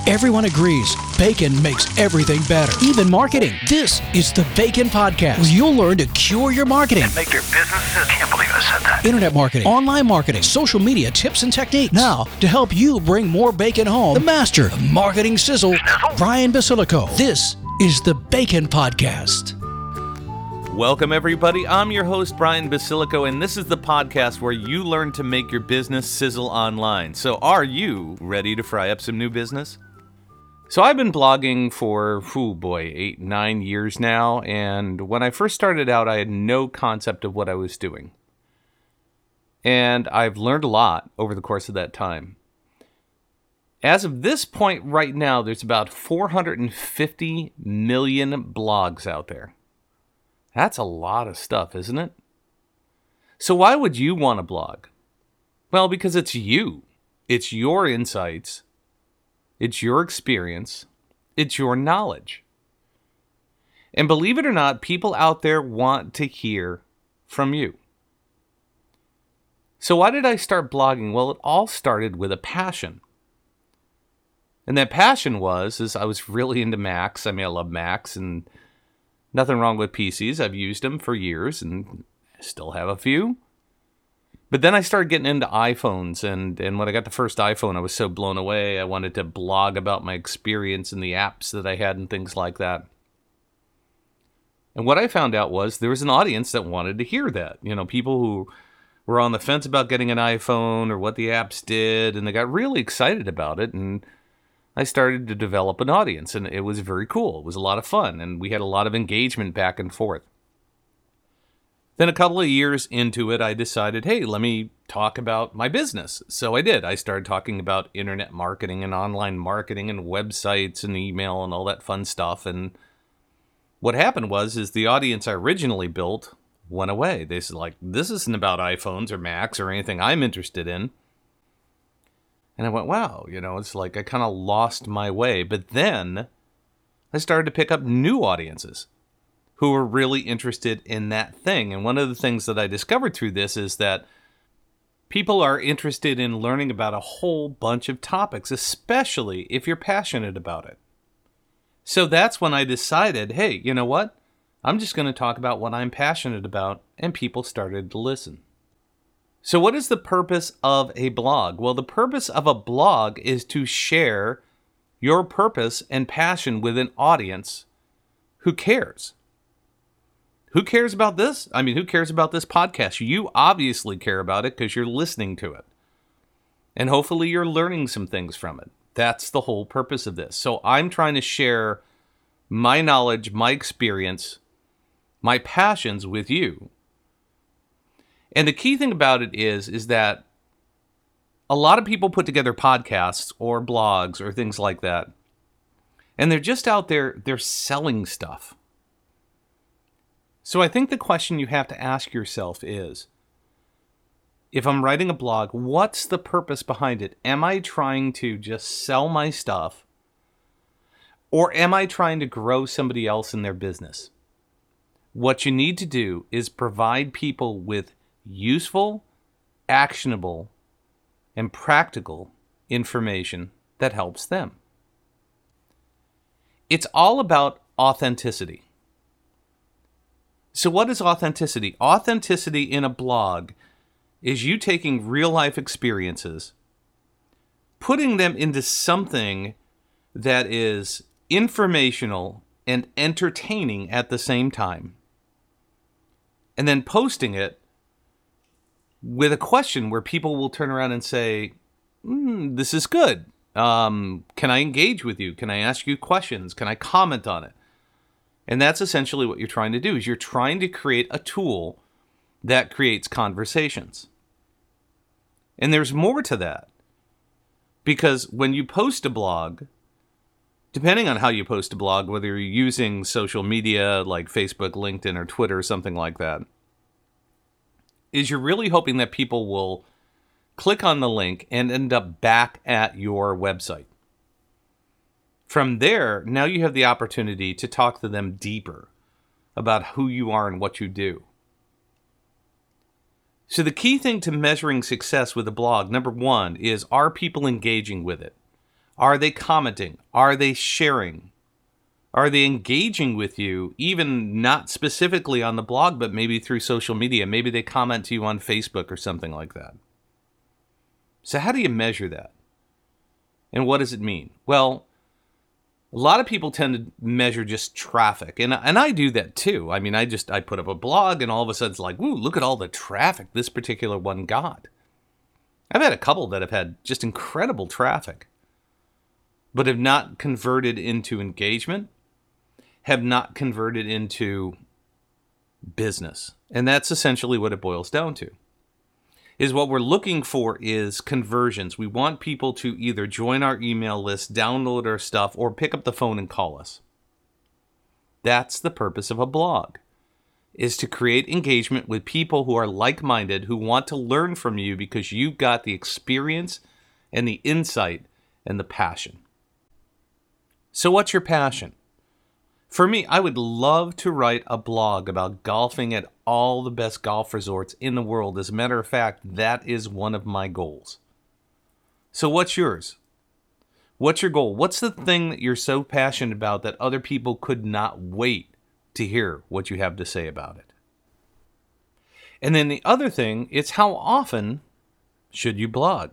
Everyone agrees bacon makes everything better, even marketing. This is the Bacon Podcast, where you'll learn to cure your marketing. And make your business. I can't believe I said that. Internet marketing, online marketing, social media tips and techniques. Now, to help you bring more bacon home, the master of marketing sizzle, Brian Basilico. This is the Bacon Podcast. Welcome, everybody. I'm your host, Brian Basilico, and this is the podcast where you learn to make your business sizzle online. So are you ready to fry up some new business? So I've been blogging for, 8-9 years now, and when I first started out, I had no concept of what I was doing. And I've learned a lot over the course of that time. As of this point right now, there's about 450 million blogs out there. That's a lot of stuff, isn't it? So why would you want to blog? Well, because it's you. It's your insights. It's your experience. It's your knowledge. And believe it or not, people out there want to hear from you. So why did I start blogging? Well, it all started with a passion. And that passion was I was really into Macs. I love Macs, and nothing wrong with PCs. I've used them for years and still have a few. But then I started getting into iPhones, and when I got the first iPhone, I was so blown away. I wanted to blog about my experience and the apps that I had and things like that. And what I found out was there was an audience that wanted to hear that. You know, people who were on the fence about getting an iPhone or what the apps did, and they got really excited about it, and I started to develop an audience, and it was very cool. It was a lot of fun, and we had a lot of engagement back and forth. Then a couple of years into it, I decided, hey, let me talk about my business. So I did. I started talking about internet marketing and online marketing and websites and email and all that fun stuff. And what happened was the audience I originally built went away. They said, this isn't about iPhones or Macs or anything I'm interested in. And I went, wow, it's like I kind of lost my way. But then I started to pick up new audiences who were really interested in that thing. And one of the things that I discovered through this is that people are interested in learning about a whole bunch of topics, especially if you're passionate about it. So that's when I decided, hey, you know what? I'm just going to talk about what I'm passionate about, and people started to listen. So what is the purpose of a blog? Well, the purpose of a blog is to share your purpose and passion with an audience who cares. Who cares about this? Who cares about this podcast? You obviously care about it because you're listening to it. And hopefully you're learning some things from it. That's the whole purpose of this. So I'm trying to share my knowledge, my experience, my passions with you. And the key thing about it is that a lot of people put together podcasts or blogs or things like that, and they're just out there, they're selling stuff. So I think the question you have to ask yourself is, if I'm writing a blog, what's the purpose behind it? Am I trying to just sell my stuff, or am I trying to grow somebody else in their business? What you need to do is provide people with useful, actionable, and practical information that helps them. It's all about authenticity. So what is authenticity? Authenticity in a blog is you taking real life experiences, putting them into something that is informational and entertaining at the same time, and then posting it with a question where people will turn around and say, this is good. Can I engage with you? Can I ask you questions? Can I comment on it? And that's essentially what you're trying to do, is you're trying to create a tool that creates conversations. And there's more to that. Because when you post a blog, depending on how you post a blog, whether you're using social media like Facebook, LinkedIn, or Twitter, or something like that, is you're really hoping that people will click on the link and end up back at your website. From there, now you have the opportunity to talk to them deeper about who you are and what you do. So the key thing to measuring success with a blog, number one, is, are people engaging with it? Are they commenting? Are they sharing? Are they engaging with you, even not specifically on the blog, but maybe through social media? Maybe they comment to you on Facebook or something like that. So how do you measure that? And what does it mean? Well, a lot of people tend to measure just traffic, and I do that too. I mean, I put up a blog, and all of a sudden it's like, ooh, look at all the traffic this particular one got. I've had a couple that have had just incredible traffic, but have not converted into engagement, have not converted into business. And that's essentially what it boils down to. Is what we're looking for is conversions. We want people to either join our email list, download our stuff, or pick up the phone and call us. That's the purpose of a blog, is to create engagement with people who are like-minded, who want to learn from you because you've got the experience and the insight and the passion. So what's your passion? For me, I would love to write a blog about golfing at all the best golf resorts in the world. As a matter of fact, that is one of my goals. So what's yours? What's your goal? What's the thing that you're so passionate about that other people could not wait to hear what you have to say about it? And then the other thing is, how often should you blog?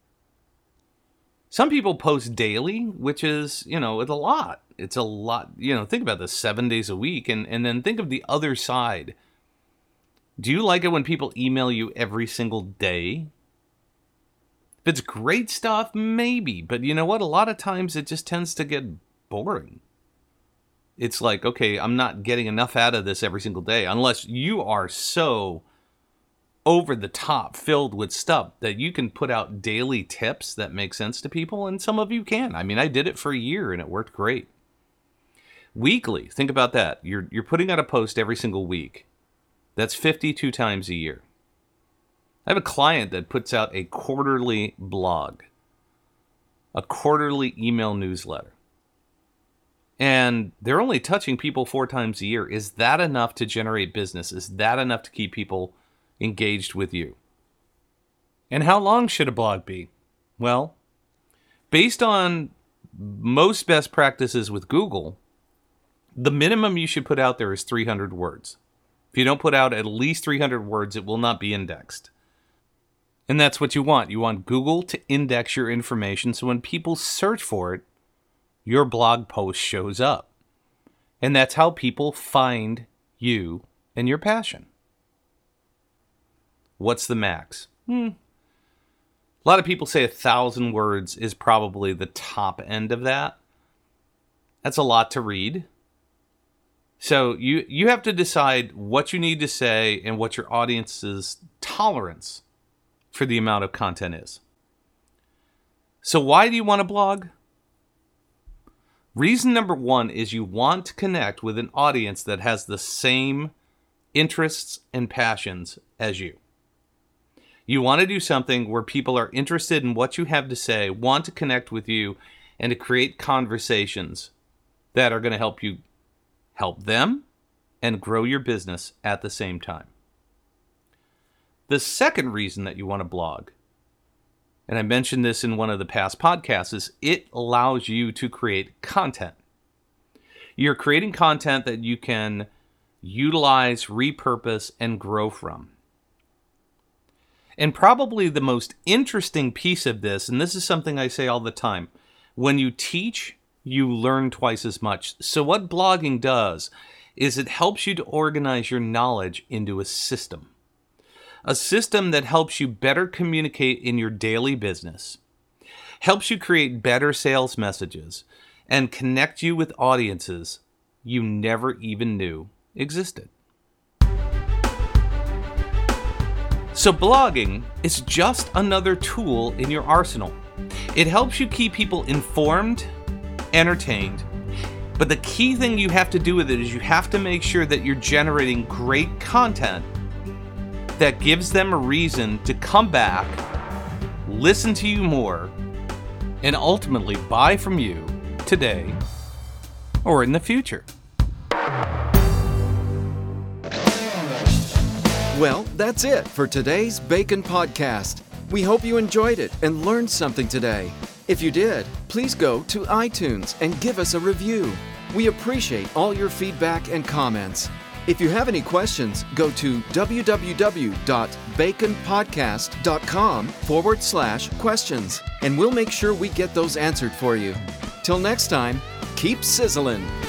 Some people post daily, which is, it's a lot. It's a lot. Think about this, 7 days a week. And then think of the other side. Do you like it when people email you every single day? If it's great stuff, maybe. But you know what? A lot of times it just tends to get boring. It's like, okay, I'm not getting enough out of this every single day. Unless you are so over the top, filled with stuff that you can put out daily tips that make sense to people. And some of you can. I mean, I did it for a year and it worked great. Weekly, think about that. You're putting out a post every single week. That's 52 times a year. I have a client that puts out a quarterly blog, a quarterly email newsletter. And they're only touching people 4 times a year. Is that enough to generate business? Is that enough to keep people engaged with you? And how long should a blog be? Well, based on most best practices with Google, the minimum you should put out there is 300 words. If you don't put out at least 300 words, it will not be indexed. And that's what you want. You want Google to index your information so when people search for it, your blog post shows up. And that's how people find you and your passion. What's the max? A lot of people say 1,000 words is probably the top end of that. That's a lot to read. So you have to decide what you need to say and what your audience's tolerance for the amount of content is. So why do you want to blog? Reason number 1 is you want to connect with an audience that has the same interests and passions as you. You want to do something where people are interested in what you have to say, want to connect with you, and to create conversations that are going to help you help them and grow your business at the same time. The second reason that you want to blog, and I mentioned this in one of the past podcasts, is it allows you to create content. You're creating content that you can utilize, repurpose, and grow from. And probably the most interesting piece of this, and this is something I say all the time, when you teach, you learn twice as much. So what blogging does is it helps you to organize your knowledge into a system. A system that helps you better communicate in your daily business, helps you create better sales messages, and connect you with audiences you never even knew existed. So blogging is just another tool in your arsenal. It helps you keep people informed, entertained, but the key thing you have to do with it is you have to make sure that you're generating great content that gives them a reason to come back, listen to you more, and ultimately buy from you today or in the future. Well, that's it for today's Bacon Podcast. We hope you enjoyed it and learned something today. If you did, please go to iTunes and give us a review. We appreciate all your feedback and comments. If you have any questions, go to www.baconpodcast.com/questions, and we'll make sure we get those answered for you. Till next time, keep sizzling.